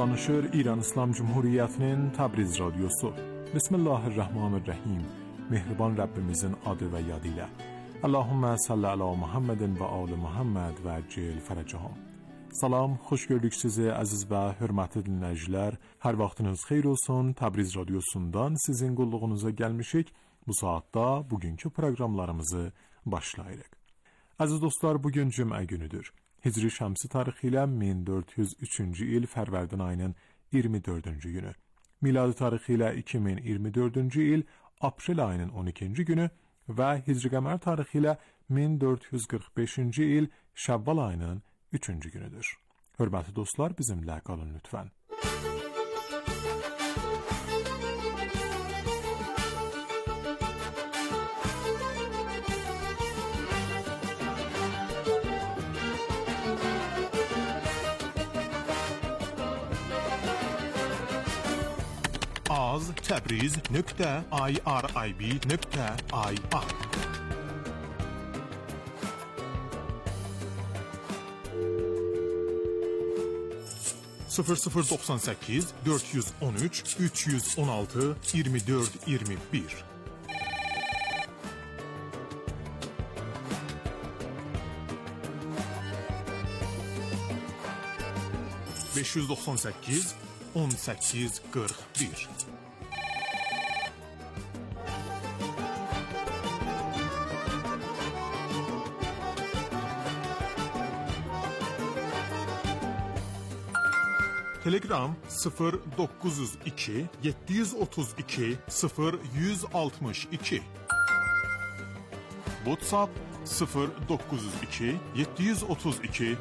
Buranışır İran İslam Cumhuriyeti'nin Təbriz Radyosu. Bismillahirrahmanirrahim. Mehriban Rabbimizin adı ve yadıyla. Allahümme salli ala Muhammedin ve ali Muhammed ve cil feracahum. Salam, xoş gördük sizi əziz və hörmətli dinləyicilər. Hər vaxtınız xeyir olsun. Təbriz Radyosundan sizin qulluğunuza gəlmişik. Bu saatda bugünkü proqramlarımızı başlayırıq. Əziz dostlar, bugün cümə günüdür. Hicri Şəmsi tarixi ilə 1403-cü il Fərvərdin ayının 24-cü günü. Miladi tarixi ilə 2024-cü il Aprel ayının 12-ci günü və Hicri qəmər tarixi ilə 1445-ci il Şəvval ayının 3-cü günüdür. Hörmətli dostlar, bizimlə qalın lütfən. az.tabriz.irib.ir 0098 413 316 24 21 598 18 41 Telegram 0902 732 0162 WhatsApp 0902 732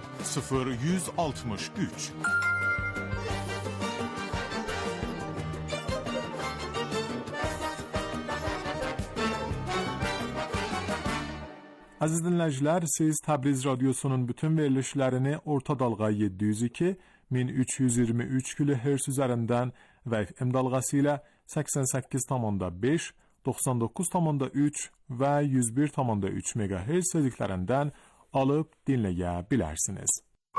0163 Aziz dinləyicilər, siz Təbriz Radyosunun bütün verilişlərini orta dalğa 702 1323 kHz üzərindən və FM dalğası ilə 88,5, 99,3 və 101,3 MHz seziklərindən alıb dinləyə bilərsiniz.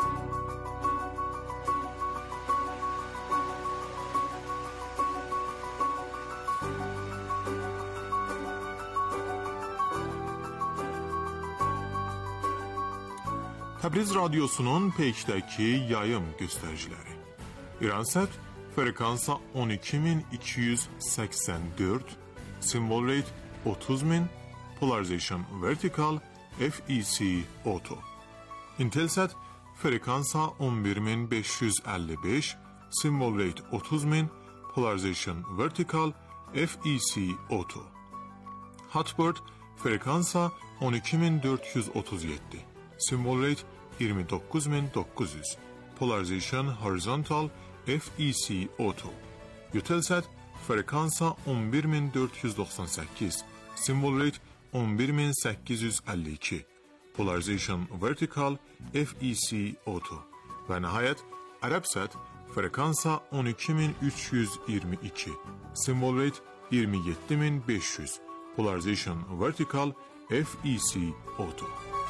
Təbriz Radyosu'nun peykdəki yayım göstəriciləri. İransat frekansa 12284, symbol rate 30000, polarization vertical, FEC auto. Intelsat frekansa 11555, symbol rate 30000, polarization vertical, FEC auto. Hotbird frekansa 12437, symbol rate 29900, polarization horizontal, FEC auto. Eutelsat frekansa 11498, symbol rate 11852, polarization vertical, FEC auto. Və nəhayət Arabsat frekansa 12322, symbol rate 27500, polarization vertical, FEC auto.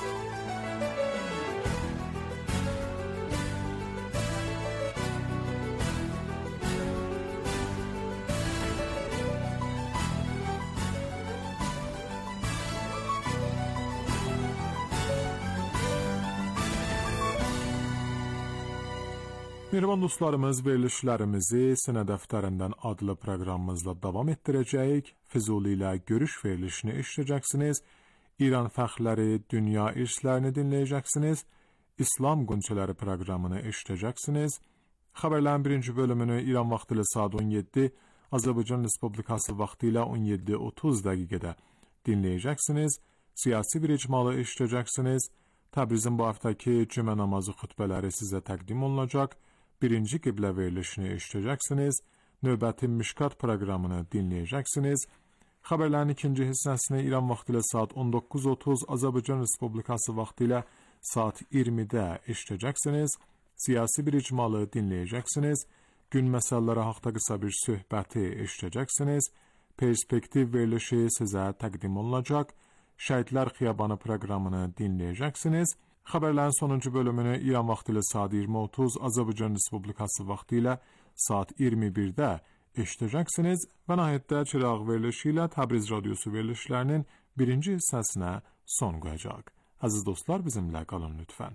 Mehriban dostlarımız, verilişlərimizi Sinə Dəftərindən adlı proqramımızla davam etdirəcəyik. Füzuli ilə görüş verilişini eşidəcəksiniz. İran fəxrləri, dünya irslərini dinləyəcəksiniz. İslam qönçələri proqramını eşidəcəksiniz. Xəbərlərin birinci bölümünü İran vaxtı ilə saat 17, Azərbaycan Respublikası vaxtı ilə 17:30 dəqiqədə dinləyəcəksiniz. Siyasi bir icmalı eşidəcəksiniz. Təbrizin bu haftaki cümə namazı xütbələri sizə təqdim olunacaq. Birinci qiblə verilişini eşidəcəksiniz. Növbəti Mişkat proqramını dinləyəcəksiniz. Xəbərlərin ikinci hissəsini İran vaxtı ilə saat 19:30, Azərbaycan Respublikası vaxtı ilə saat 20-də eşidəcəksiniz. Siyasi bir icmalı dinləyəcəksiniz. Gün məsələləri haqqında qısa bir söhbəti eşidəcəksiniz. Perspektiv verilişi sizə təqdim olunacaq. Şəhidlər Xiyabanı proqramını dinləyəcəksiniz. Xəbərlərin sonuncu bölümünü İran vaxtı ilə saat 20:30, Azərbaycan Respublikası vaxtı ilə saat 21-də eşidəcəksiniz və nəhayətdə çıraq verilişi ilə Təbriz radiosu verilişlərinin birinci hissəsinə son qoyacaq. Əziz dostlar, bizimlə qalın lütfən.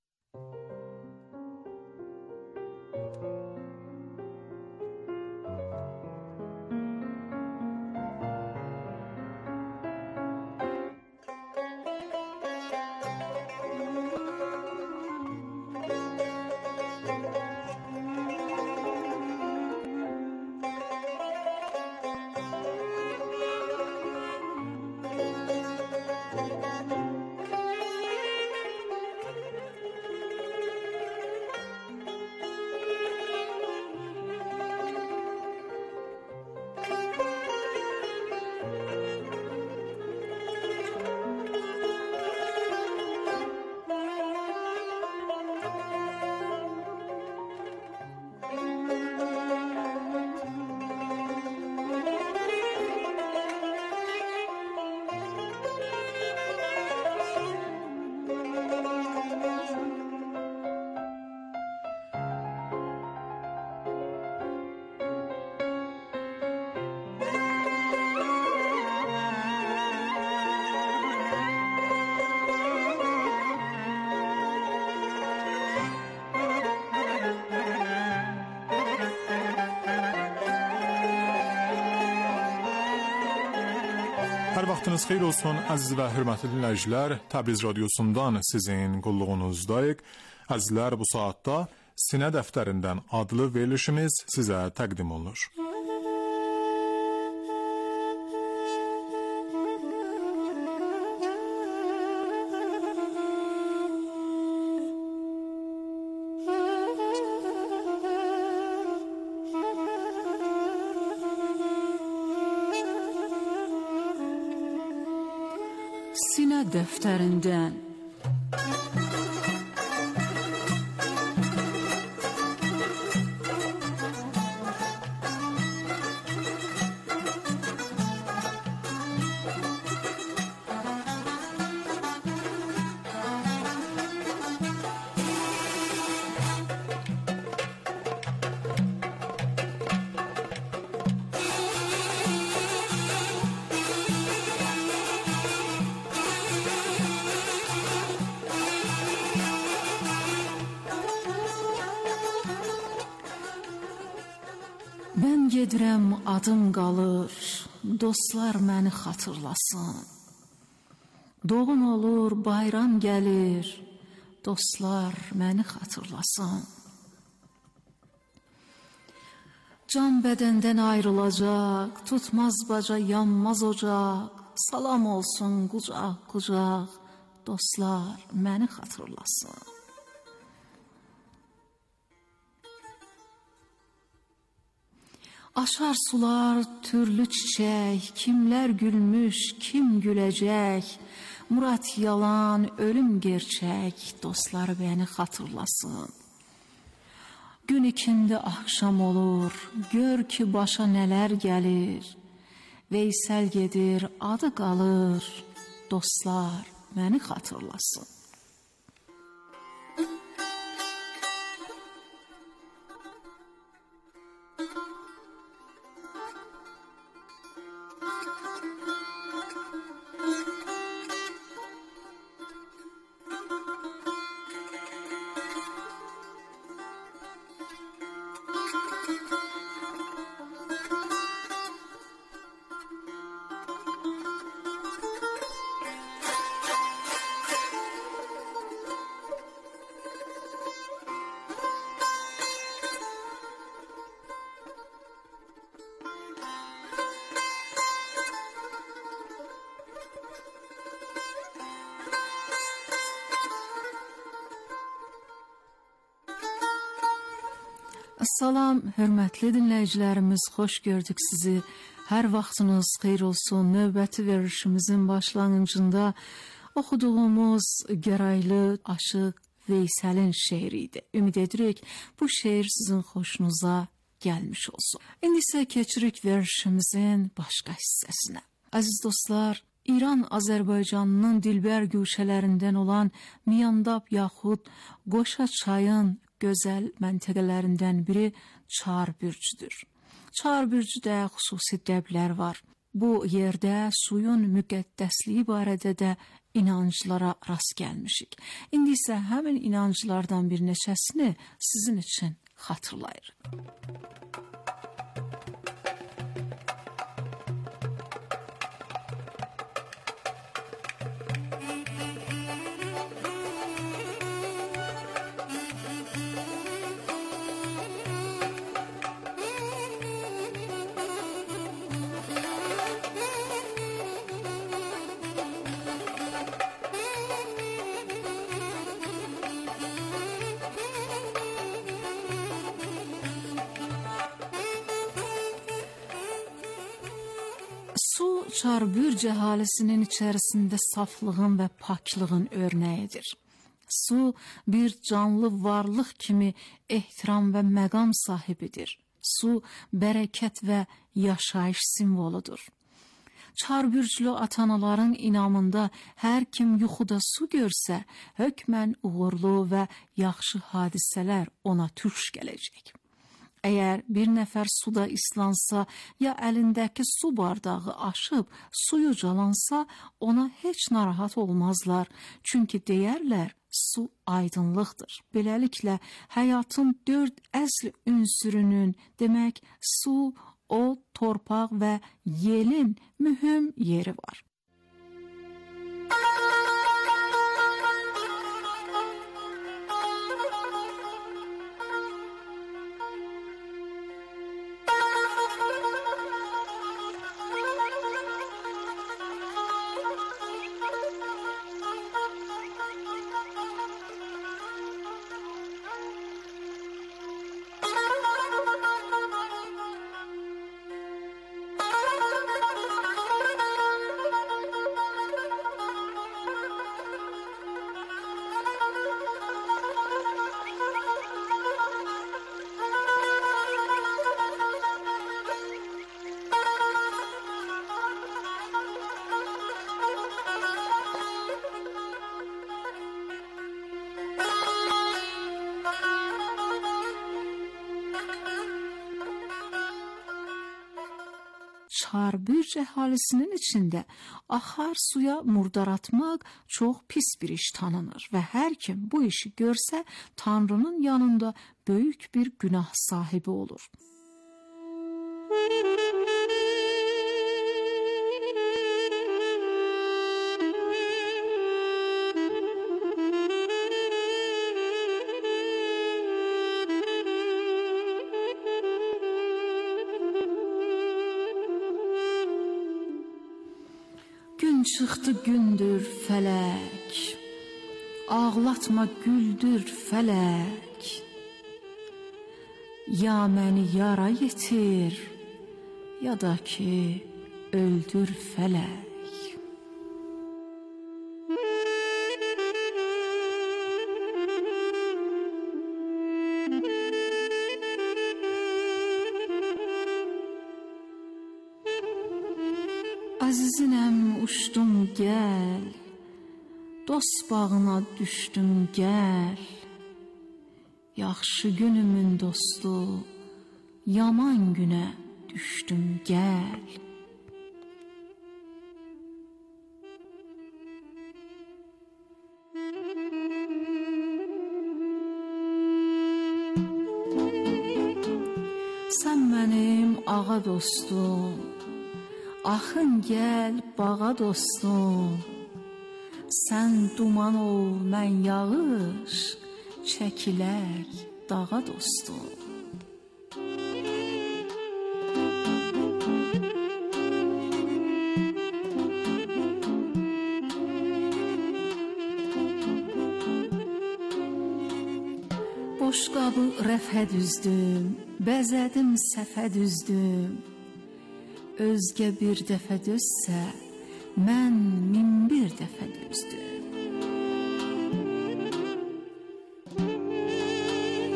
Hər vaxtınız xeyir olsun, əziz və hörmətli dinləyicilər. Təbriz radiosundan sizin qulluğunuzdayıq. Əzizlər, bu saatda Sinə dəftərindən adlı verilişimiz sizə təqdim olunur. Sinə dəftərindən. Mən gedirəm, adım qalır, dostlar məni xatırlasın. Doğum olur, bayram gəlir, dostlar məni xatırlasın. Can bədəndən ayrılacaq, tutmaz baca, yanmaz ocaq. Salam olsun qucaq qucaq, dostlar məni xatırlasın. Aşar sular türlü çiçək, kimlər gülmüş, kim güləcək. Murad yalan, ölüm gerçək, dostlar məni xatırlasın. Gün ikindi axşam olur, gör ki başa nələr gəlir. Veysəl gedir, adı qalır, dostlar məni xatırlasın. Salam, hörmətli dinləyicilərimiz, xoş gördük sizi. Hər vaxtınız xeyir olsun. Növbəti verilişimizin başlanğıcında oxuduğumuz gəraylı aşıq Veysəlin şeiri idi. Ümid edirik bu şeir sizin xoşunuza gəlmiş olsun. İndi isə keçirik verilişimizin başqa hissəsinə. Əziz dostlar, İran Azərbaycanının dilbər güşələrindən olan Miyandab yaxud Qoşa çayın gözəl məntəqələrindən biri Çarbürcüdür. Çarbürcüdə xüsusi dəblər var. Bu yerdə suyun müqəddəsliyi barədə də inanclara rast gəlmişik. İndi isə həmin inanclardan bir neçəsini sizin üçün xatırlayırıq. Su, Çarbürc əhalisinin içərisində saflığın və paklığın örnəyidir. Su, bir canlı varlıq kimi ehtiram və məqam sahibidir. Su, bərəkət və yaşayış simvoludur. Çarbürclü atanaların inamında hər kim yuxuda su görsə, hökmən uğurlu və yaxşı hadisələr ona tuş gələcək. Əgər bir nəfər suda islansa ya əlindəki su bardağı aşıb suyu calansa, ona heç narahat olmazlar. Çünki deyərlər, su aydınlıqdır. Beləliklə, həyatın 4 əsl ünsürünün, demək su, od, torpaq və yelin mühüm yeri var. Çarbürc əhalisinin içində axar suya murdar atmaq çox pis bir iş tanınır və hər kim bu işi görsə, Tanrının yanında böyük bir günah sahibi olur. Gün çıxdı gündür fələk, ağlatma güldür fələk, ya məni yara yetir, ya da ki öldür fələk. Əzizinəm uçdum gəl, dost bağına düşdüm gəl, yaxşı günümün dostu, yaman günə düşdüm gəl. Sən mənim ağa dostum, axın gəl bağa dostum, sən duman ol, mən yağış, çəkilək dağa dostum. Boş qabı rəfə düzdüm, bəzədim səfə düzdüm. Özgə bir dəfə dözsə, mən min bir dəfə dözdüm.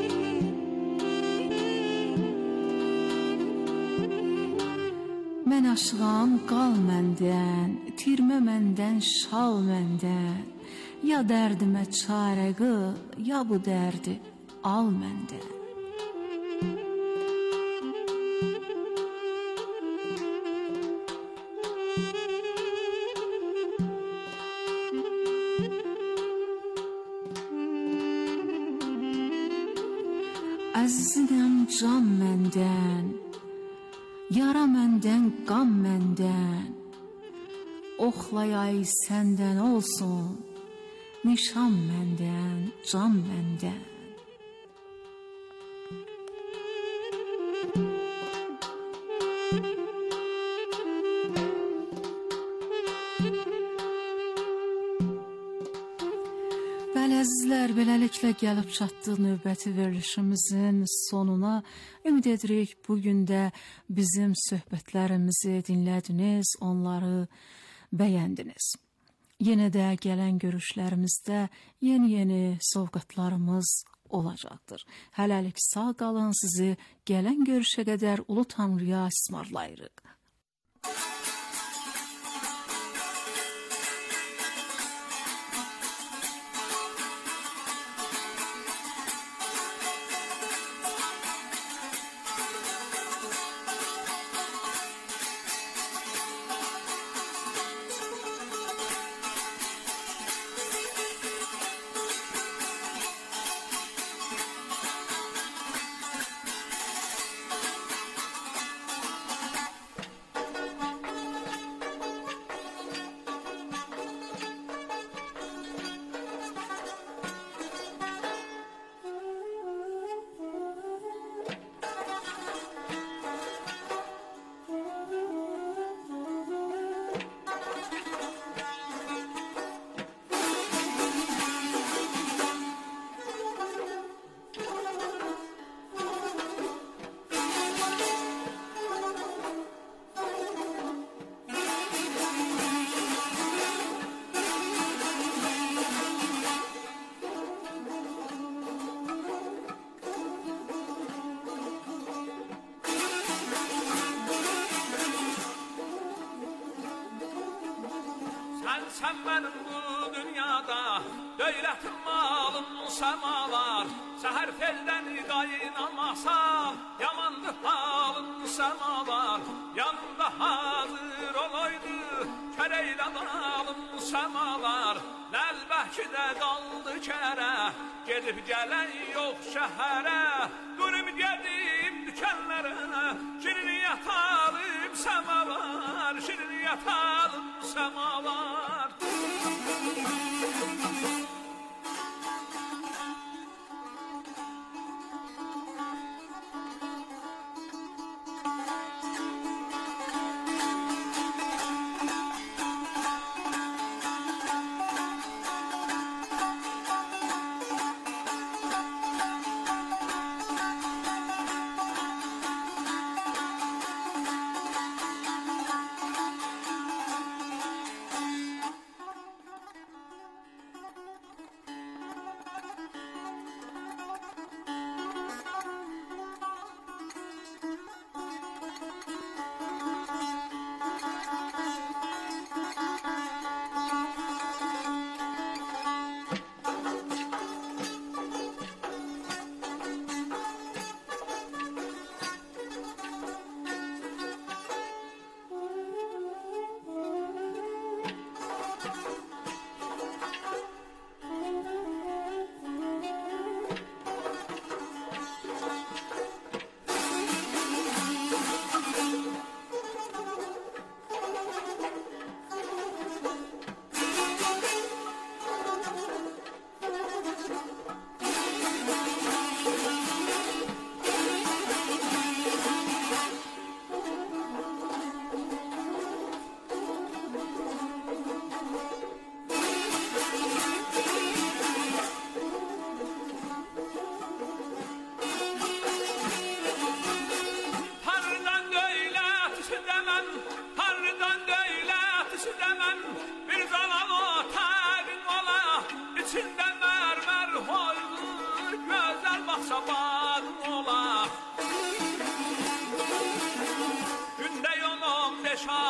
Mən yaşılan qal məndən, tirmə məndən, şal məndən. Ya dərdimə çarə qıl, ya bu dərdi al məndən. Əzizəm can məndən, yara məndən, qan məndən. Oxlayay səndən olsun, nişan məndən, can məndən. Bəli, əzizlər, beləliklə gəlib çatdıq növbəti verilişimizin sonuna. Ümid edirik bugün də bizim söhbətlərimizi dinlədiniz, onları bəyəndiniz. Yenə də gələn görüşlərimizdə yeni sovqatlarımız olacaqdır. Hələlik sağ qalın, sizi gələn görüşə qədər Ulu Tanrıya ismarlayırıq. Sen benim bu dünyada dövlətim, malım, səmalar. Səhər feldən qaynamasa yamandır halın səmalar. Yanımda hazır olaydı kərəylə dalım səmalar. Nəlbəki də qaldı kərə, gedib gələn yox şəhərə. Durub gedim dükənlərə, şirin yatalım səmalar, şirin yatalım səmalar.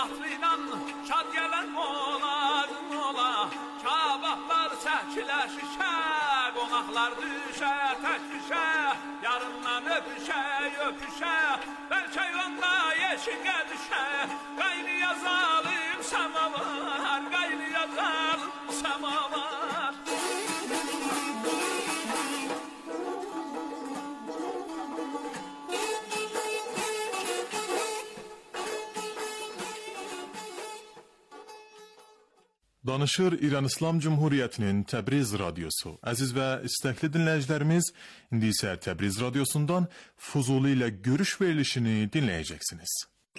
Atlıyla şad gelen mola Kabahlar çəkilə şişə Qonaqlar düşə tək düşə Yarından öpüşə Bəlkə yolda yeşiqə düşə Qaynıya zalim samavar Qaynıya zalim samavar Danışır İran İslam Cumhuriyyətinin Təbriz Radyosu. Əziz və istəkli dinləyicilərimiz, indi isə Təbriz Radyosundan Fuzuli ilə görüş verilişini dinləyəcəksiniz.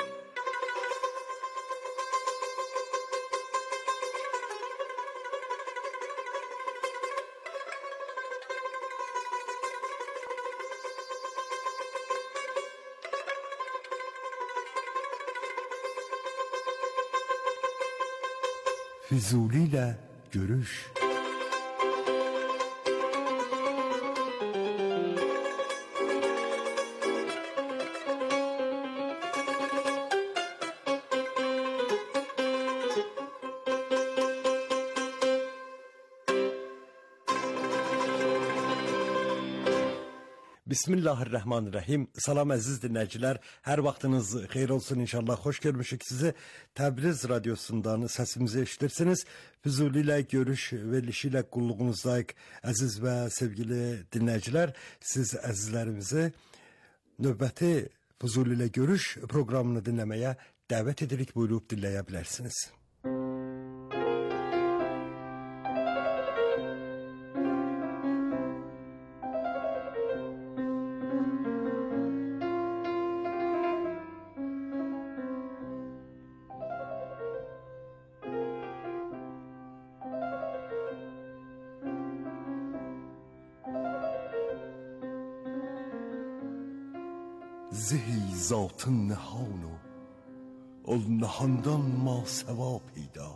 Füzuli ile görüş. Bismillahirrahmanirrahim. Salam əziz dinləyicilər. Hər vaxtınız xeyir olsun inşallah. Xoş görmüşük sizi. Təbriz Radyosundan səsimizi eşidirsiniz. Füzuli ilə görüş verilişi ilə qulluğunuzdayıq. Əziz və sevgili dinləyicilər, siz əzizlərimizi növbəti Füzuli ilə görüş proqramını dinləməyə dəvət edirik. Buyurub dinləyə bilərsiniz. زهی ذات نهان و النهاندان ما سوا پیدا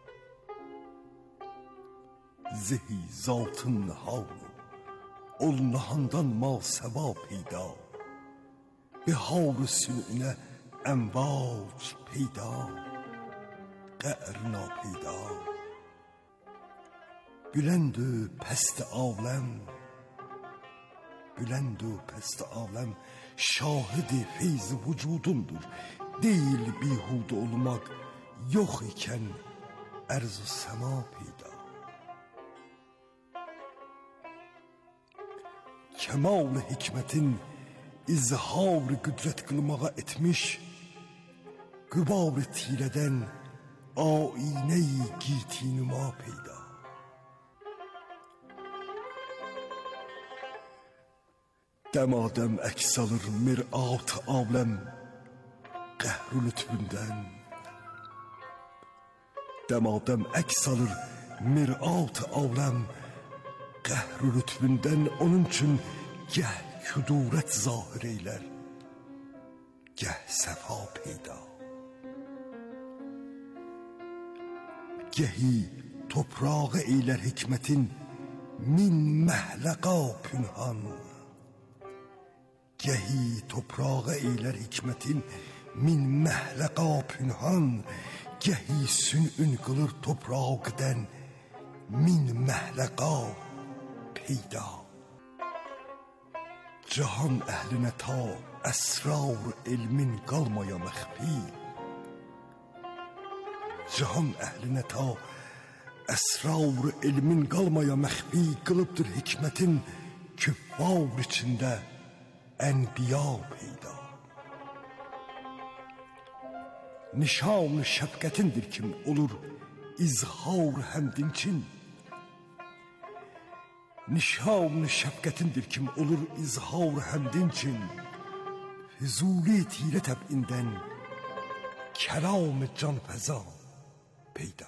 زهی ذات نهان و النهاندان ما سوا پیدا به حال سنعine امواج پیدا قعر ناپیدا بلند و پست عالم بلند و پست عالم şahidi feyz vücudundur. Değil bihude olmak yok iken erz-u sema peyda. Kemal-i hikmetin izhar-ı güdret kılmağa etmiş, gübar-ı tireden âine-i gîtinuma peyda. Demadem əks alır mirat aləm qəhr-ü lütfündən. Demadem əks alır mirat aləm qəhr-ü lütfündən. Onun üçün gəh kudurət zahir eylər, gəh səfa peyda. Gəhi toprağı eylər hikmətin min məhləqa pünhan. Gəhi toprağı eylər hikmətin min məhləqa pünhan. Gəhi sünün qılır topraqdən min məhləqa peyda. Cahan əhlinə ta əsrar elmin qalmaya məxfi. Cahan əhlinə ta əsrar elmin qalmaya məxfi qılıbdır hikmətin küffar içində enbiya peyda. Nişan-ı şəfqətindir kim olur izhar həmdin çin. Nişan-ı şəfqətindir kim olur izhar həmdin çin. Füzuli tirə təb'indən kəlam-ı canfəza peyda.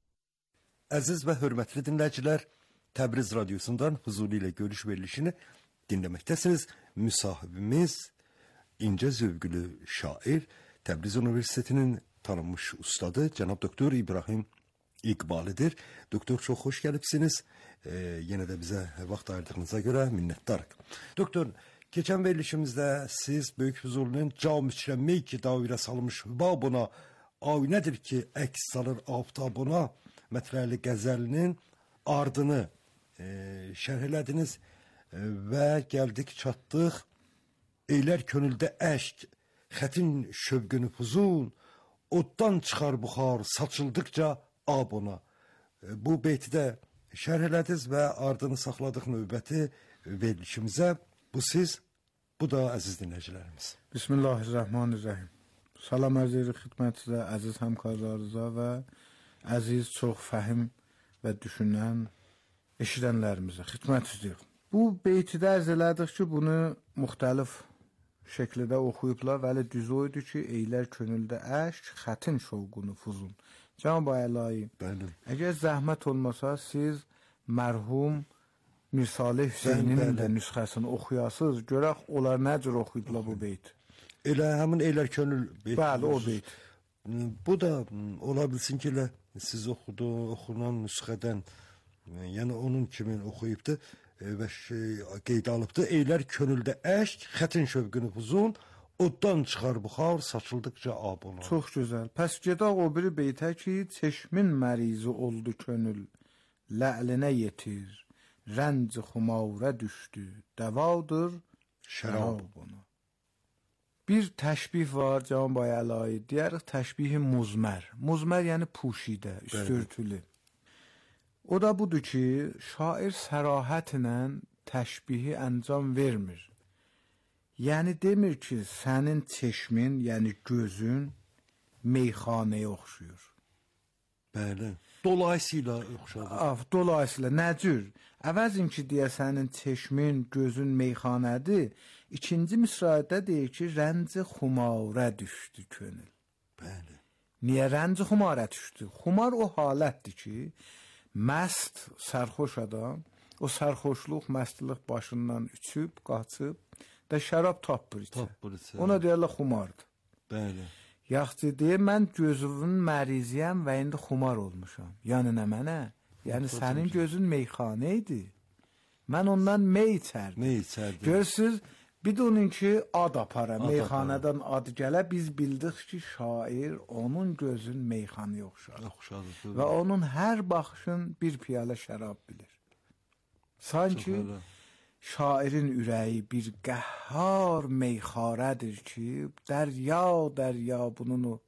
Əziz və hörmətli dinləyicilər, Təbriz Radyosundan Füzuli ilə görüş verilişini dinləməkdəsiniz. Müsahibimiz incə zövqlü şair, Təbriz Universitetinin tanınmış ustadı cənab doktor İbrahim İqbalidir. Doktor, çox xoş gəlibsiniz. Yenə də bizə vaxt ayırdığınıza görə minnətdarıq. Doktor, keçən verilişimizdə siz Böyük Füzulinin cam içrə mey ki dairə salmış babına ayinədir ki əks salır aftabına mətrəli qəzəlinin ardını şərh elədiniz və gəldik çatdıq. Eylər könüldə əşk, xətin şövqünü fuzun, oddan çıxar buxar, saçıldıqca abona. Bu beytidə şərh elədiniz və ardını saxladıq növbəti verilişimizə. Bu siz, bu da əziz dinləyicilərimiz. Bismillahirrahmanirrahim. Salam ərz edirik xidmətinizə, əziz həmkarlarınıza və əziz, çox fəhim və düşünən eşidənlərimizə xidmət edirik. Bu beytidə ərz elədik ki, bunu müxtəlif şəkildə oxuyublar, vəli düz oydu ki, eylər könüldə əşk, xətin şovqunu fuzun. Cənab Əlayi, əgər zəhmət olmasa, siz mərhum Mirsalih Hüseyninin də nüsxəsini oxuyasınız, görək onlar nə cür oxuyublar bu beyt. Elə həmin eylər könül beyt. Bəli, o beyt. Bu da ola bilsin ki, siz oxunan nüsxədən, yəni onun kimi oxuyubdu və qeydə alıbdı. Eylər könüldə əşk, xətin şövqünü fuzun, oddan çıxar buxar, saçıldıqca abona. Çox gözəl. Pəs gedək o biri beytə ki, çeşmin mərizi oldu könül, lə'linə yetir, rənc xumavrə düşdü, dəvadır şərab ona. Bir təşbih var Cənab Əlayi, deyərik təşbihi muzmər. Muzmər yəni puşidə, üstürtülü. O da budur ki, şair sərahətlə təşbihi əncam vermir. Yəni demir ki, sənin çeşmin, yəni gözün meyxanəyə oxşuyur. Bəli. Dolayısıyla oxşadır. Dolayısıyla nə cür? Əvəzin ki, deyə sənin çeşmin, gözün meyxanədir. İkinci misrada deyir ki, rənci xumarə düşdü könül. Bəli. Niyə rənci xumarə düşdü? Xumar o halətdir ki, məst, sərxoş adam, o sərxoşluq, məstlik başından üçüb, qaçıb, da şərab tapır içə. Ona deyərlər xumardır. Bəli. Yaxşı deyir, mən gözümün məriziyəm və indi xumar olmuşam. Yəni nə mənə? Yəni sənin gözün meyxanə idi. Mən ondan mey içərdim. Mey içərdim. Görürsünüz, bidunun ki, ad apara, meyxanədən ad gələ, biz bildik ki, şair onun gözün meyxanəyə oxşadır. Və onun hər baxışın bir piyalə şərab bilir. Sanki şairin ürəyi bir qəhhar meyxarədir ki, dərya bunun o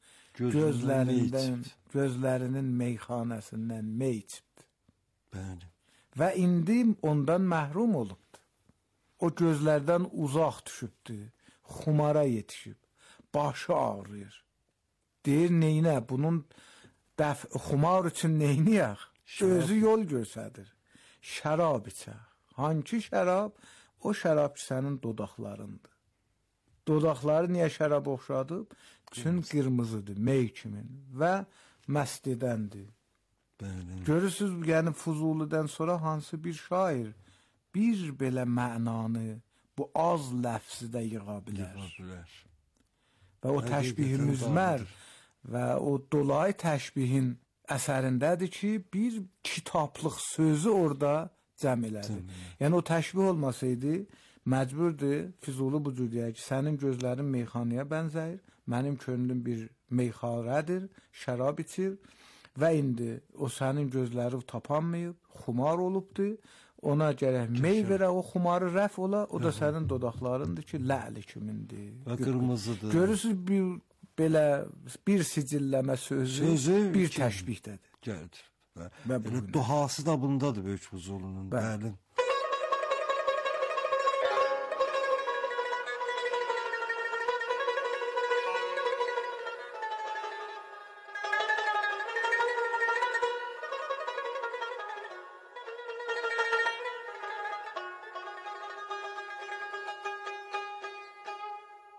gözlərinin meyxanəsindən mey içibdir. Bəli. Və indi ondan məhrum olubdur. O gözlərdən uzaq düşübdür, xumara yetişib, başı ağrıyır. Deyir, neynə, bunun xumar üçün neyniyək? Özü yol göstərir, şərab içək. Hangi şərab? O şərab ki, sənin dodaqlarındır. Dodaqları niyə şərab oxşadıb? Çün qırmızıdır, mey kimin və məst edəndir. Görürsünüz, yəni Fuzulidən sonra hansı bir şair bir belə mənanı bu az ləfzidə yığa bilər. Və o təşbihi müzmər və o dolay təşbihin əsərindədir ki, bir kitablıq sözü orada cəm elədi. Yəni o təşbih olmasaydı, məcburdur Füzuli bu cür deyək ki, sənin gözlərin meyxanəyə bənzəyir, mənim könlüm bir meyxarədir, şərab içir və indi o sənin gözləri tapanmayıb, xumar olubdur, ona gərək mey verə, o xumarı rəf ola, o da sənin dodaqlarındır ki, ləli kimindir. Və qırmızıdır. Görürsünüz, belə bir sicilləmə sözü bir təşbihdədir. Gəldir. Duhası da bundadır Böyük Füzulinin. Bəli.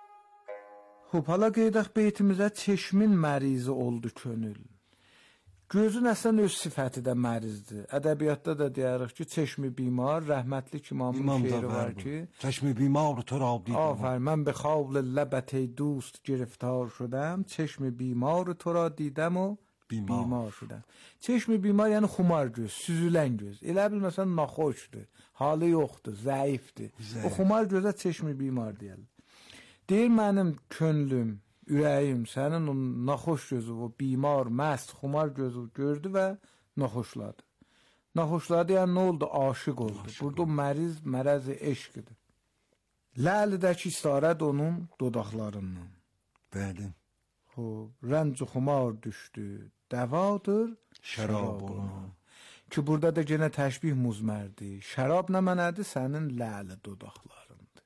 Hala qeydək beytimizə çeşmin mərizi oldu könül. Gözün əslən öz sifəti də mərizdir. Ədəbiyyatda da deyirik ki, çeşmi bimar, rəhmətlik imamın şeiri var ki, çeşmi bimar to ra دیدم. آفرین من به خواب لبت دوست گرفتار شدم چشم بیمار تو را دیدم و بیمار şudan. Çeşmi bimar yəni xumar göz, süzülən göz. Elə bil məsələn naxoşdur, halı yoxdur, zəifdir. O xumar gözə çeşmi bimar deyirlər. Deyir mənim könlüm, ürəyim sənin o naxoş gözü, o bimar, məst, xumar gözü gördü və naxoşladı. Naxoşladı yəni nə oldu? Aşıq oldu. Burada məriz, mərəzi eşqdir. Ləlidəki istarət onun dodaqlarından. Bəli. Rənc xumar düşdü, dəvadır şərab ona. Ki burada da yenə təşbih muzmərdir. Şərab nə mənədir? Sənin ləli dodaqlarındır.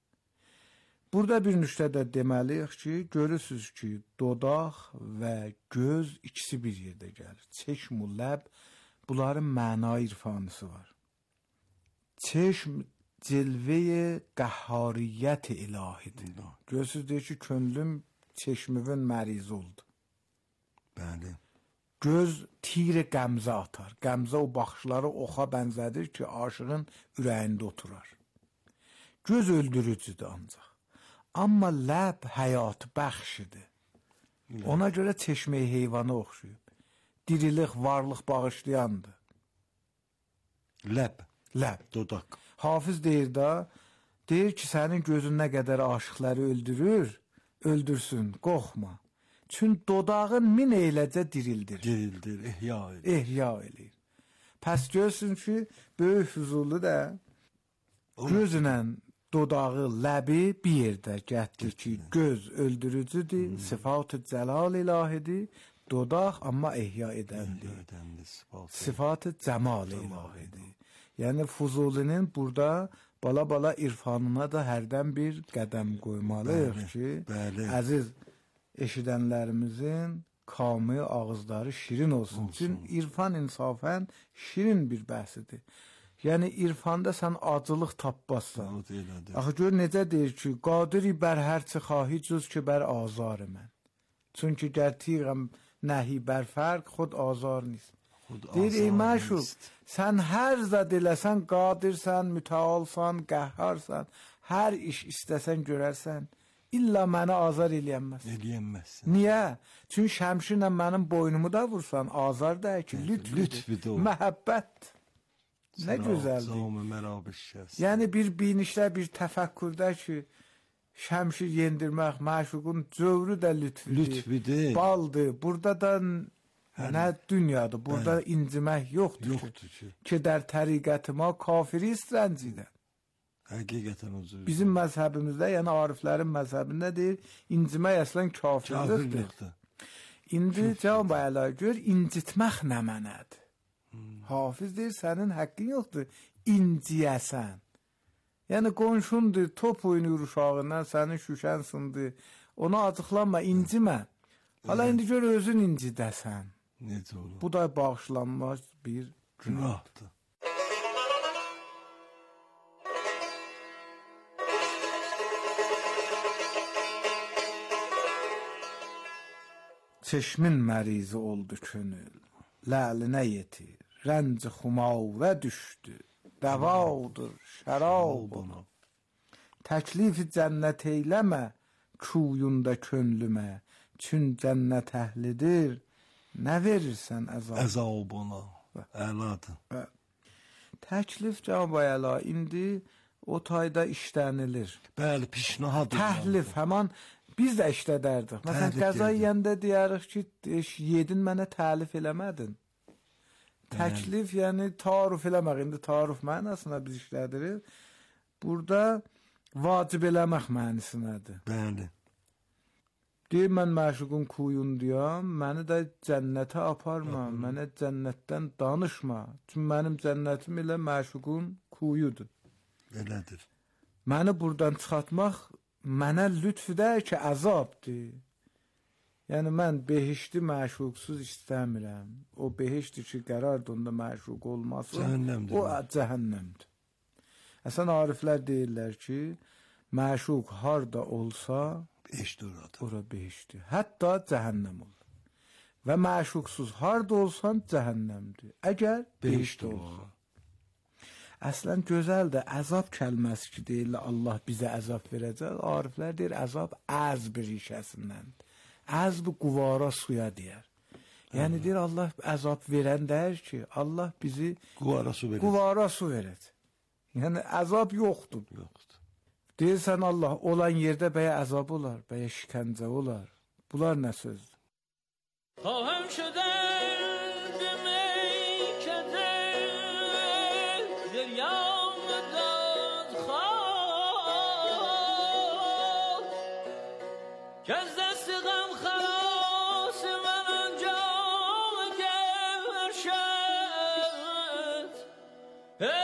Burada bir nüqtədə deməliyik ki, görürsünüz ki, dodaq və göz ikisi bir yerdə gəlir. Çeşm və ləb, bunların məna irfanısı var. Çeşm cilvəyə qəhhariyyət ilahidir. Görürsünüz deyir ki, könlüm çeşmivin məriz oldu. Bəli. Göz tir qəmzə atar. Qəmzə o baxışları oxa bənzədir ki, aşığın ürəyində oturar. Göz öldürücüdür ancaq. Amma ləb həyat bəxşidir. Ona görə çeşməyi heyvana oxşuyub. Dirilik, varlıq bağışlayandır. Ləb. Ləb. Dodaq. Hafiz deyir ki, sənin gözün nə qədər aşıqları öldürür, öldürsün, qorxma. Çün dodağın min eyləcə dirildir. Dirildir, ihya edir. İhya edir. Pəs görsün ki, böyük Füzuli də gözünlə dodağı, ləbi bir yerdə gətirir ki, göz öldürücüdür, sıfat-ı cəlal ilahidir, dodaq amma ihya edəndir. Sıfat-ı cəmal ilahidir. Yəni Füzulinin burada bala-bala irfanına da hərdən bir qədəm qoymalıyıq ki, əziz eşidənlərimizin kamı, ağızları şirin olsun. Çünki irfan insafən şirin bir bəhsidir. Yəni irfanda sən acılıq tapmazsan. Axı gör necə deyir ki, qadiri bər hərçi xahi cüz ki bər azar mən. Çünki gər tiğəm nəhi bər fərq xud azar nist. Deyir ey məşuq, sən hər zad eləsən, qadirsən, mütəalsan, qəhharsan, hər iş istəsən görərsən, illa məni azar eləyənməz. Eləyənməzsin. Niyə? Çünki şəmşirlə mənim boynumu da vursan, azar da ki, lütfüdür, məhəbbət. Nə gözəldir. Yəni bir binişdə, bir təfəkkürdə ki, şəmşir yendirmək, məşuqun cövrü də lütfüdür, baldır. Burada da nə dünyadır, burada incimək yoxdur ki. Kedər təriqətimə kafiri istrəncidən. Həqiqətən huzur. Bizim məzhəbimizdə, yəni ariflərin məzhəbində deyir, incimək əslən kafirlikdir. İndi cavab əla gör, incitmək nə mənədir? Hafiz deyir, sənin həqqin yoxdur, inciyəsən. Yəni qonşundur, top oynayır uşağından, sənin şüşən sındır, ona acıqlanma, incimə. Hala indi gör, özün incidəsən. Necə olur? Bu da bağışlanmaz bir günahdır. Çeşmin mərizi oldu könül, ləlinə yetir, rənc xumavə düşdü, dəvadır şərab ona. Təklifi cənnət eyləmə, kuyunda könlümə, çün cənnət əhlidir, nə verirsən əzab? Əzab ona, əladır. Təklif cavab əla, indi o tayda işlənilir. Bəli, pişnahadır. Təhlif, həman biz də işlədərdik. Məsələn, qəza yeyəndə deyərik ki, yedin mənə təlif eləmədin. Təklif, yəni tarif eləmək. İndi tarif mənasına biz işlədirik. Burada vacib eləmək mənisinədir. Bəli. Deyir, mən məşuqun kuyunduyam, məni də cənnətə aparma, mənə cənnətdən danışma. Çünki mənim cənnətim ilə məşuqun kuyudur. Belədir. Məni buradan çıxartmaq mənə lütfüdə ki, əzabdır. Yəni, mən behişti məşuqsuz istəmirəm. O behiştir ki, qərardır onda məşuq olmasın. Cəhənnəmdir. O cəhənnəmdir. Əsən ariflər deyirlər ki, məşuq harda olsa, behişdir orada. ora behişdir. Hətta cəhənnəm olur. və məşuqsuz harda olsan cəhənnəmdir. Əgər behişdə olsan. Əslən gözəldir, əzab kəlməsi ki deyirlər, Allah bizə əzab verəcək. Ariflər deyir, əzab əzb rişəsindəndir. Əzb quvara suya deyər. Yəni deyir, Allah əzab verən deyir ki, Allah bizi quvara su verəcək. Yəni əzab yoxdur. Deyirsən Allah, olan yerdə bəyə əzab olar, bəyə şikəncə olar. Bunlar nə sözdür? خواهم شدن میکده گریام داد خواه که از دست غم خلاص من آنجا گرشد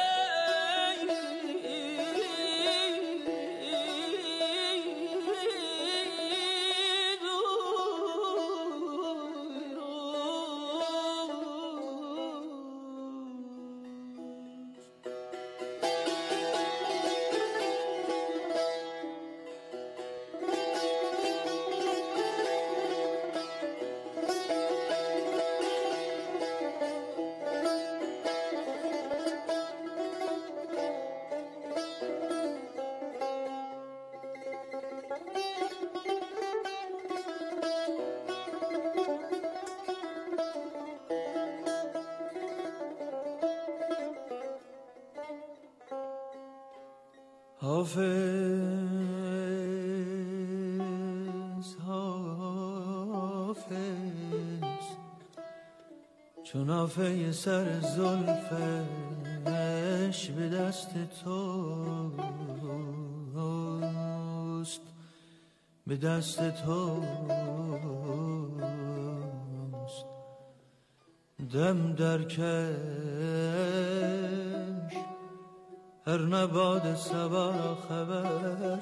حافظ حافظ چون آفه سر زلفش به دست توست به دست توست دم در کش هر نباد صبا خبر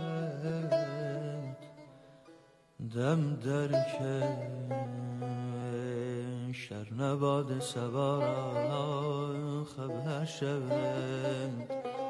شد دم در کش هر نباد صبا خبر شد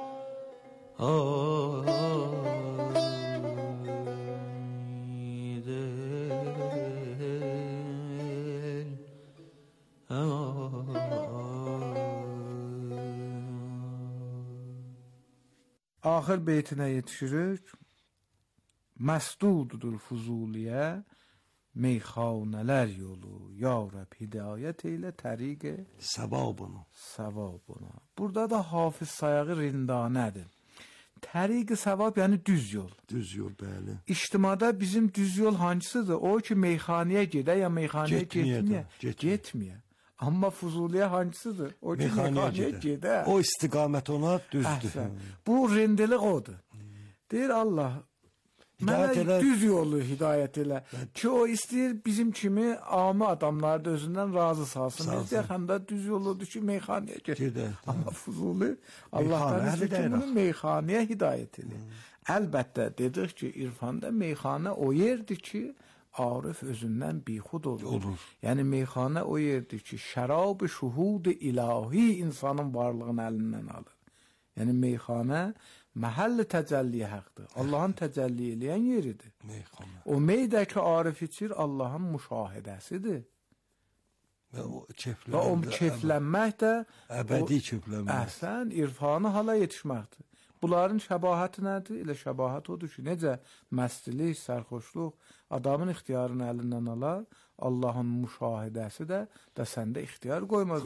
Axır beytinə yetişirik. Məsdududur Fuzuliyə meyxanələr yolu. Ya Rəbb hidayət eylə təriqə Səvabını. Burada da Hafiz sayağı rindanədir. Təriqə səvab yəni düz yol. Düz yol, bəli. İctimada bizim düz yol hansıdır? O ki meyxanəyə gedə ya meyxanəyə getməyə. Amma Fuzuliyə hansıdır? O ki meyxanəyə gedə. O istiqamət ona düzdür. Bu rindilik odur. Deyir Allah, mənə düz yolu hidayət elə. Ki o istəyir bizim kimi ami adamları da özündən razı salsın. Biz deyək, həm də düz yoludur ki meyxanəyə gedə. Amma Fuzuli Allahdan istəyir ki bunu meyxanəyə hidayət elə. Əlbəttə dedik ki irfanda meyxanə o yerdir ki Arif özündən bixud olur. Yəni meyxanə o yerdir ki şərab-ı şuhud-i ilahi insanın varlığını əlindən alır. Yəni meyxanə məhəlli təcəlli haqqdır. Allahın təcəlli eləyən yeridir. O meydəki Arif içir Allahın müşahidəsidir. Və o keyflənmək də əbədi keyflənmək. Əhsən, irfanı hala yetişməkdir. Bunların şəbahəti nədir? Elə şəbahət odur ki, necə məstilik, sərxoşluq adamın ixtiyarını əlindən alar, Allahın müşahidəsi də səndə ixtiyar qoymaz.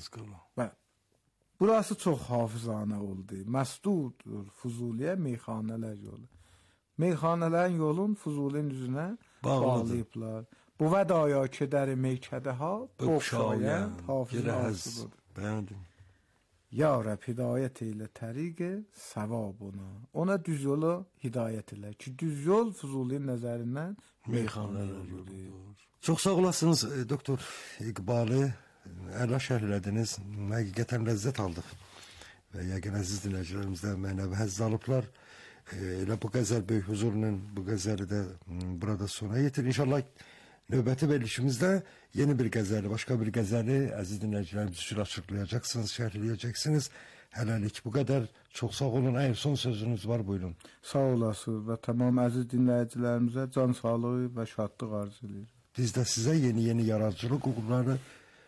Burası çox hafizanə oldu. Məsdudur Fuzuliyə meyxanələr yolu. Meyxanələrin yolun Fuzulinin üzünə bağlayıblar. Bu vədaya kedəri meykədə ha, boxşayan hafiz asıdır. Bəyəndim. Ya Rəbb hidayət eylə təriqə səvabına. Ona düz yolu hidayət elə. Ki düz yol Fuzulinin nəzərindən meyxanələr yolu. Çox sağ olasınız doktor İqbalı. Əla şərhlədiniz. Həqiqətən ləzzət aldıq. Və yəqin əziz dinləyicilərimiz də mənəvi həzz alıblar. Elə bu qəzəl Böyük Huzurunun bu qəzəli də burada sona yetir. İnşallah növbəti verilişimizdə yeni bir qəzəli, başqa bir qəzəli əziz dinləyicilərimiz üçün açıqlayacaqsınız, şərhləyəcəksiniz. Hələlik bu qədər. Çox sağ olun. Əgər son sözünüz var, buyurun. Sağ olasınız və tamam əziz dinləyicilərimizə can sağlığı və şadlıq arzu edirəm. Biz də sizə yeni yaradıcılıq uğurları,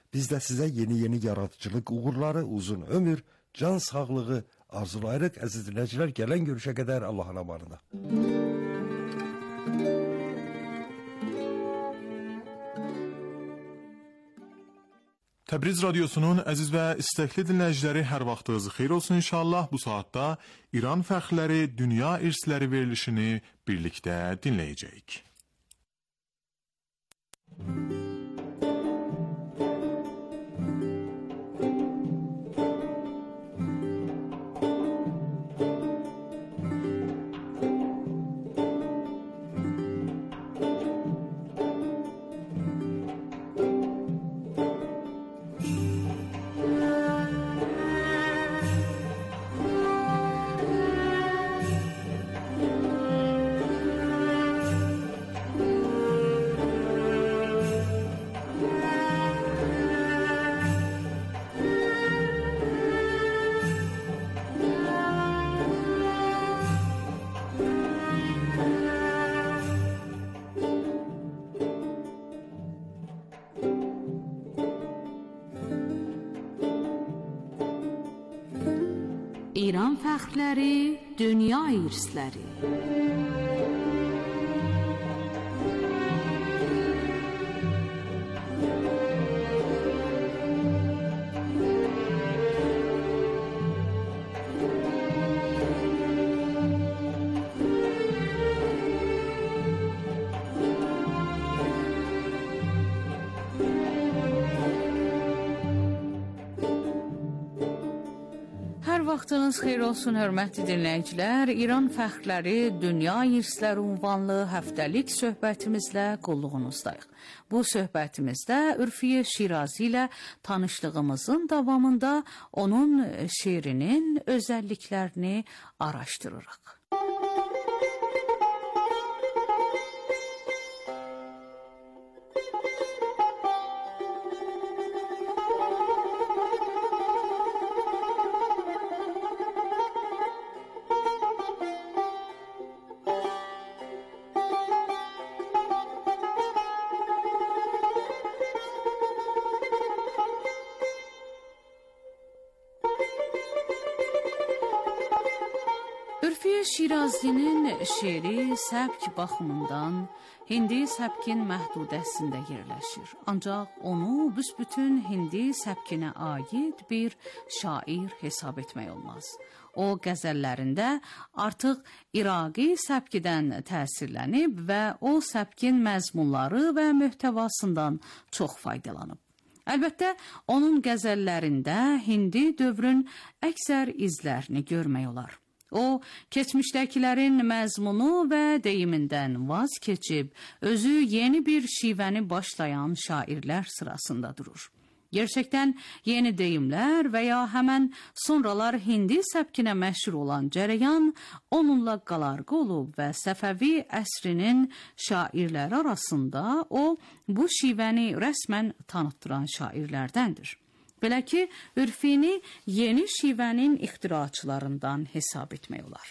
uzun ömür, can sağlığı arzulayırıq. Əziz dinləyicilər, gələn görüşə qədər Allahın amanında. Təbriz Radyosunun əziz və istəkli dinləyiciləri, hər vaxtınız xeyir olsun inşallah. Bu saatda İran fəxrləri, dünya irsləri verilişini birlikdə dinləyəcəyik. İran fəxrləri, dünya irsləri. Vaxtınız xeyir olsun, hörmətli dinləyicilər. İran fəxrləri, dünya irsləri ünvanlı həftəlik söhbətimizlə qulluğunuzdayıq. Bu söhbətimizdə Ürfiyə Şirazi ilə tanışlığımızın davamında onun şeirinin özəlliklərini araşdırırıq. Ürfiyə Şirazinin şeiri səbk baxımından Hindi səbkin məhdudəsində yerləşir. Ancaq onu büsbütün Hindi səbkinə aid bir şair hesab etmək olmaz. O qəzəllərində artıq İraqi səbkidən təsirlənib və o səbkin məzmunları və mühtəvasından çox faydalanıb. Əlbəttə, onun qəzəllərində Hindi dövrün əksər izlərini görmək olar. O, keçmişdəkilərin məzmunu və deyimindən vaz keçib, özü yeni bir şivəni başlayan şairlər sırasında durur. Gerçəkdən yeni deyimlər və ya həmən sonralar Hindi səbkinə məşhur olan cərəyan onunla qalarqı olub və Səfəvi əsrinin şairləri arasında o, bu şivəni rəsmən tanıtdıran şairlərdəndir. Belə ki, Ürfini yeni şivənin ixtiraçılarından hesab etmək olar.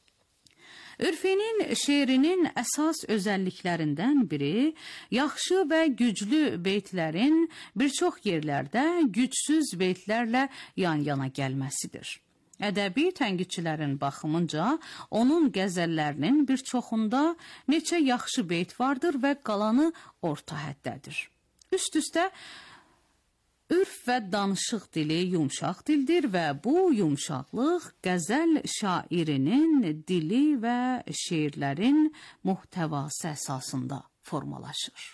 Ürfinin şeirinin əsas özəlliklərindən biri, yaxşı və güclü beytlərin bir çox yerlərdə gücsüz beytlərlə yan-yana gəlməsidir. Ədəbi tənqidçilərin baxımınca, onun qəzəllərinin bir çoxunda neçə yaxşı beyt vardır və qalanı orta həddədir. Üst-üstə, ürf və danışıq dili yumşaq dildir və bu yumşaqlıq qəzəl şairinin dili və şeirlərin muhtəvası əsasında formalaşır.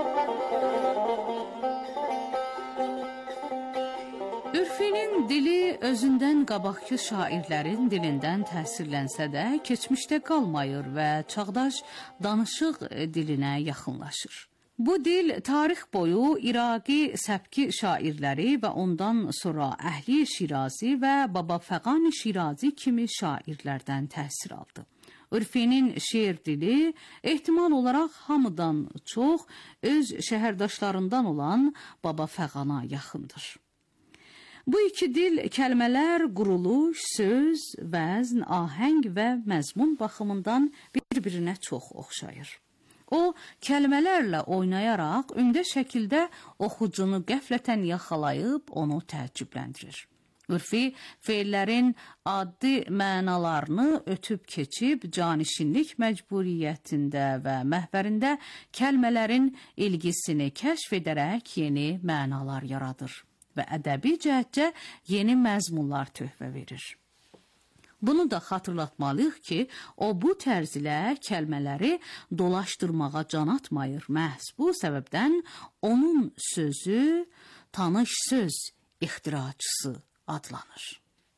Ürfinin dili özündən qabaqki şairlərin dilindən təsirlənsə də, keçmişdə qalmayır və çağdaş danışıq dilinə yaxınlaşır. Bu dil tarix boyu İraqi səbki şairləri və ondan sonra Əhli Şirazi və Baba Fəqan Şirazi kimi şairlərdən təsir aldı. Ürfinin şeir dili ehtimal olaraq hamıdan çox öz şəhərdaşlarından olan Baba Fəqana yaxındır. Bu iki dil kəlmələr, quruluş, söz, vəzn, ahəng və məzmun baxımından bir-birinə çox oxşayır. O, kəlmələrlə oynayaraq ümdə şəkildə oxucunu qəflətən yaxalayıb onu təəccübləndirir. Ürfi feillərin addi mənalarını ötüb keçib canişinlik məcburiyyətində və məhvərində kəlmələrin ilgisini kəşf edərək yeni mənalar yaradır və ədəbi cəhətcə yeni məzmunlar töhfə verir. Bunu da xatırlatmalıyıq ki, o bu tərz ilə kəlmələri dolaşdırmağa can atmayır. Məhz bu səbəbdən onun sözü tanış söz ixtiraçısı adlanır.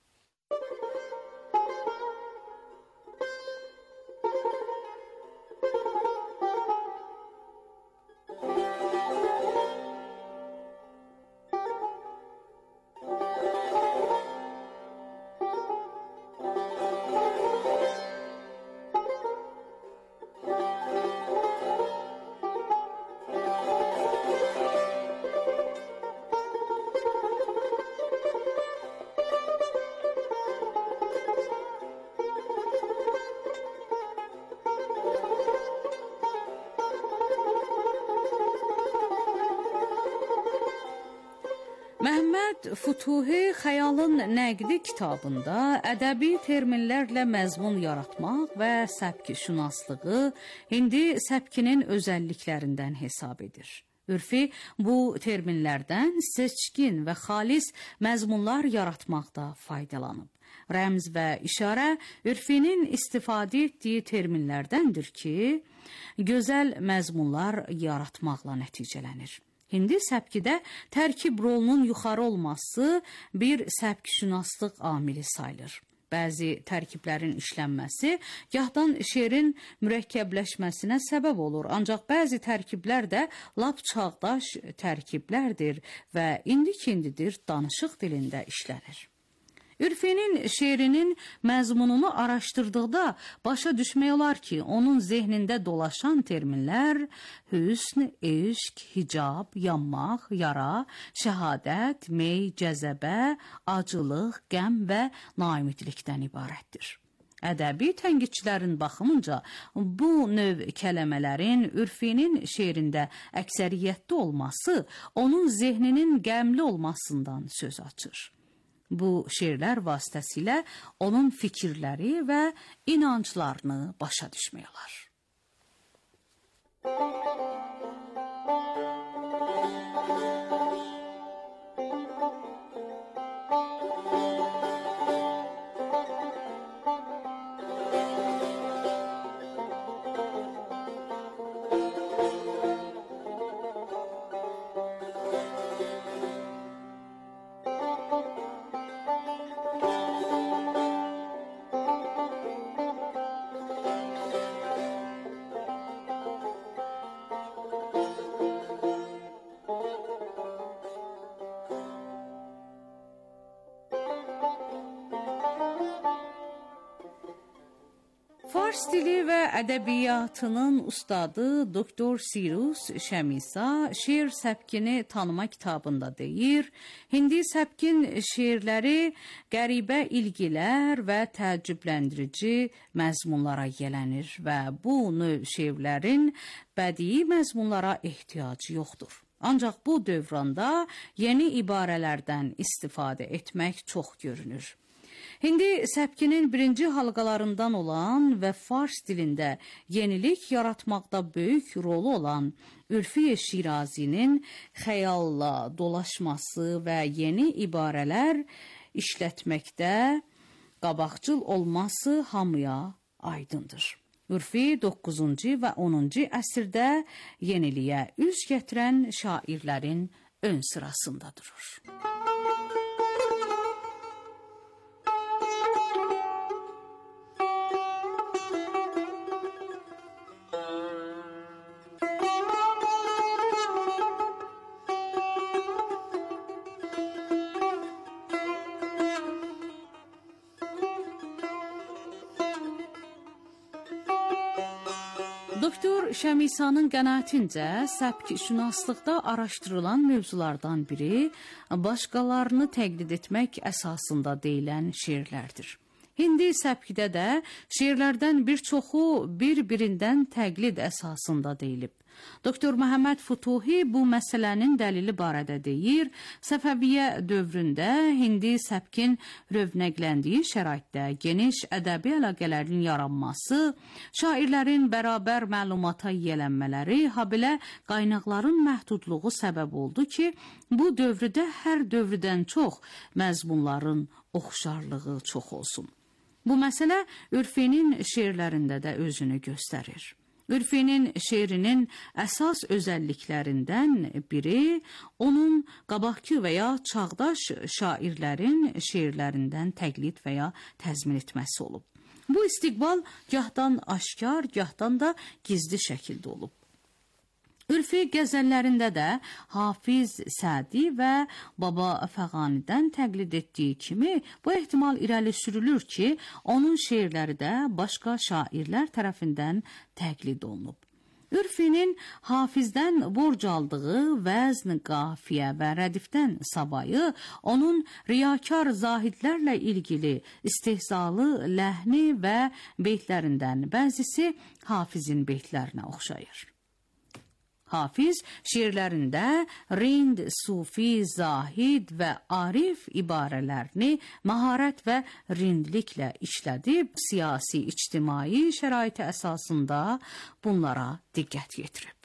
Məhəmməd Fütuhi Xəyalın Nəqdi kitabında ədəbi terminlərlə məzmun yaratmaq və səbkişünaslığı hindi səbkinin özəlliklərindən hesab edir. Ürfi bu terminlərdən seçkin və xalis məzmunlar yaratmaqda faydalanıb. Rəmz və işarə ürfinin istifadə etdiyi terminlərdəndir ki, gözəl məzmunlar yaratmaqla nəticələnir. Hindi səbkidə tərkib rolunun yuxarı olması bir səbkişünaslıq amili sayılır. Bəzi tərkiblərin işlənməsi gahdan şeirin mürəkkəbləşməsinə səbəb olur, ancaq bəzi tərkiblər də lap çağdaş tərkiblərdir və indi-kindidir danışıq dilində işlənir. Ürfinin şeirinin məzmununu araşdırdıqda başa düşmək olar ki, onun zehnində dolaşan terminlər hüsn, eşq, hicab, yanmaq, yara, şəhadət, mey, cəzəbə, acılıq, qəm və naimidlikdən ibarətdir. Ədəbi tənqidçilərin baxımınca bu növ kəlmələrin ürfinin şeirində əksəriyyətdə olması onun zehninin qəmli olmasından söz açır. Bu şeirlər vasitəsilə onun fikirləri və inanclarını başa düşmək olar. Fars dili və ədəbiyyatının ustadı Doktor Sirus Şəmisa şeir səbkini tanıma kitabında deyir, hindi səbkin şeirləri qəribə ilgilər və təəccübləndirici məzmunlara yələnir və bu növ şeirlərin bədii məzmunlara ehtiyacı yoxdur. Ancaq bu dövranda yeni ibarələrdən istifadə etmək çox görünür. Hindi səbkinin birinci halqalarından olan və fars dilində yenilik yaratmaqda böyük rolu olan Ülfi Şirazinin xəyalla dolaşması və yeni ibarələr işlətməkdə qabaqcıl olması hamıya aydındır. Ülfi 9-cu və 10-cu əsrdə yeniliyə üz gətirən şairlərin ön sırasında durur. Doktor Şəmisanın qənaətincə səbkşünaslıqda araşdırılan mövzulardan biri başqalarını təqlid etmək əsasında deyilən şeirlərdir. Hindi səbkidə də şeirlərdən bir çoxu bir-birindən təqlid əsasında deyilib. Doktor Məhəmməd Futuhi bu məsələnin dəlili barədə deyir, Səfəviyyə dövründə hindi səbkin rövnəqləndiyi şəraitdə geniş ədəbi əlaqələrin yaranması, şairlərin bərabər məlumata yiyələnmələri, habelə qaynaqların məhdudluğu səbəb oldu ki, bu dövrdə hər dövrdən çox məzmunların oxşarlığı çox olsun. Bu məsələ Ürfinin şeirlərində də özünü göstərir. Ürfinin şeirinin əsas özəlliklərindən biri onun qabaqki və ya çağdaş şairlərin şeirlərindən təqlid və ya təzmin etməsi olub. Bu istiqbal gahdan aşkar, gahdan da gizli şəkildə olub. Ürfi qəzəllərində də Hafiz Sədi və Baba Fəğanidən təqlid etdiyi kimi, bu ehtimal irəli sürülür ki, onun şeirləri də başqa şairlər tərəfindən təqlid olunub. Ürfinin Hafizdən borc aldığı vəzn, qafiyə və rədifdən savayı, onun riyakar zahidlərlə ilgili istehzalı ləhni və beytlərindən bəzisi Hafizin beytlərinə oxşayır. Hafiz şeirlərində rind, sufi, zahid və arif ibarələrini məharət və rindliklə işlədib, siyasi, ictimai şəraiti əsasında bunlara diqqət yetirib.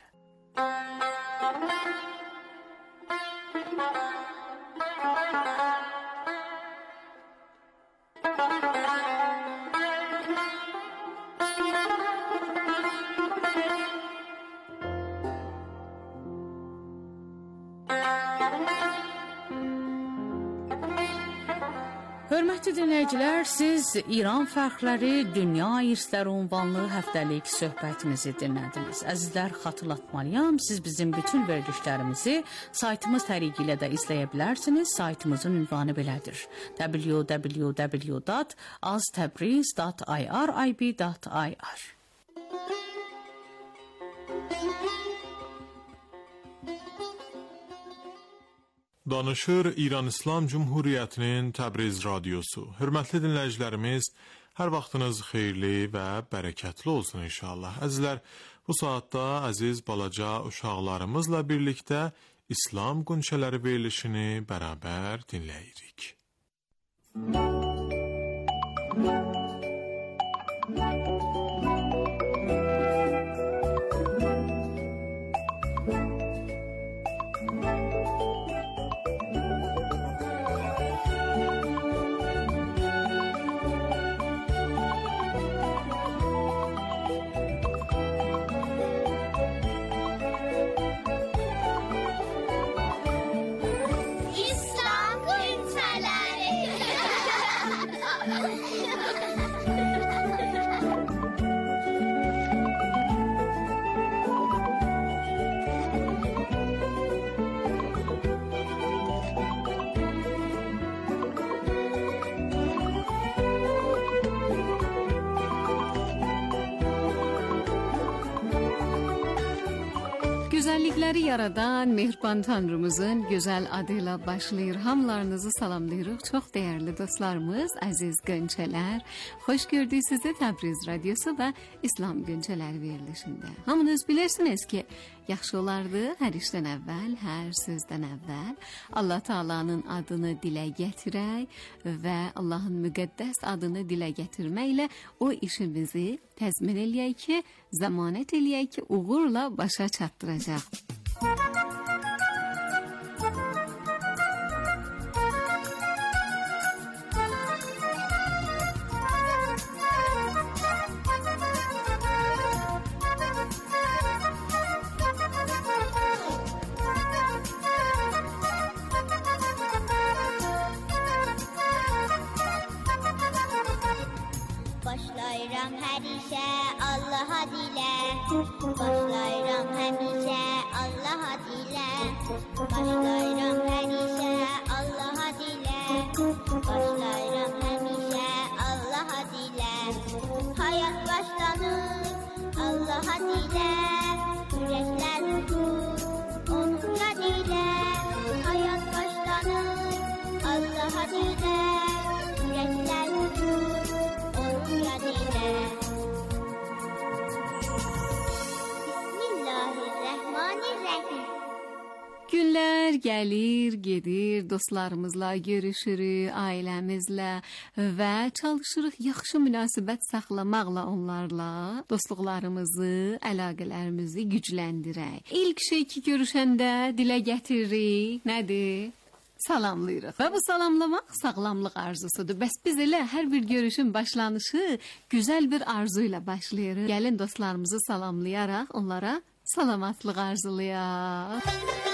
Hörmətli dinləyicilər, siz İran fərqləri dünya irsləri ünvanlı həftəlik söhbətimizi dinlədiniz. Əzizlər, xatırlatmalıyam, siz bizim bütün verilişlərimizi saytımız təriqi ilə də izləyə bilərsiniz. Saytımızın ünvanı belədir: www.aztabriz.ir. Danışır İran İslam Cumhuriyyətinin Təbriz radiosu. Hörmətli dinləyicilərimiz, hər vaxtınız xeyirli və bərəkətli olsun inşallah. Əzizlər, bu saatda əziz balaca uşaqlarımızla birlikdə İslam qunçələri verilişini bərabər dinləyirik. Gözəllikləri yaradan mehriban Tanrımızın gözəl adıyla başlayır. Hamılarınızı salamlayırıq. Çox dəyərli dostlarımız, əziz gönçələr. Xoş gördük sizi Təbriz radiosu və İslam Gönçələri verilişində. Hamınız bilirsiniz ki, yaxşı olardı hər işdən əvvəl, hər sözdən əvvəl Allah Taala'nın adını dilə gətirək və Allahın müqəddəs adını dilə gətirməklə o işimizi təzmin eləyək ki, zəmanət eləyək ki, uğurla başa çatdıracaq. Başlayıram hər işə Allaha dilə, başlayıram həmişə Allaha dilə, başlayıram hər işə Allaha dilə, başlayıram həmişə Allaha dilə. Hayat başlanır Allah Allah'a dile, yürekler durur onun yadıyla. Hayat başlanır Allah'a dile, yürekler durur onun yadıyla. Bismillahirrahmanirrahim. Günlər gəlir, gedir, dostlarımızla görüşürük, ailəmizlə və çalışırıq yaxşı münasibət saxlamaqla onlarla dostluqlarımızı, əlaqələrimizi gücləndirək. İlk şey ki görüşəndə dilə gətiririk, nədir? Salamlayırıq. Və bu salamlamaq sağlamlıq arzusudur. Bəs biz elə hər bir görüşün başlanışı gözəl bir arzu ilə başlayırıq. Gəlin dostlarımızı salamlayaraq onlara salamatlıq arzulayaq.